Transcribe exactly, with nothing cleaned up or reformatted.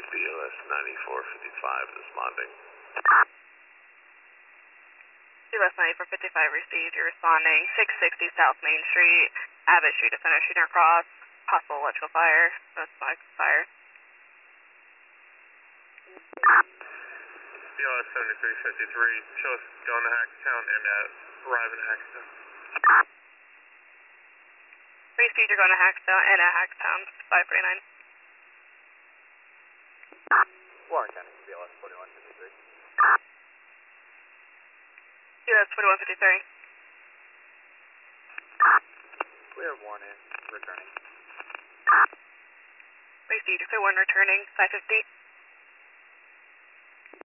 B O S ninety-four fifty-five responding. B O S ninety-four fifty-five received. You're responding six sixty South Main Street, Abbott Street to Center Shooter Cross. Possible electrical fire. No smoke fire. B O S seventy-three fifty-three. Show us going to Hackstown and uh, arriving at Hackstown. Received. You're going to Hackstown and at Hackstown. five forty-nine. Warren County, B L S forty-one fifty-three. B O S forty-one fifty-three. Clear warning, returning. Received. Clear one returning. five fifty.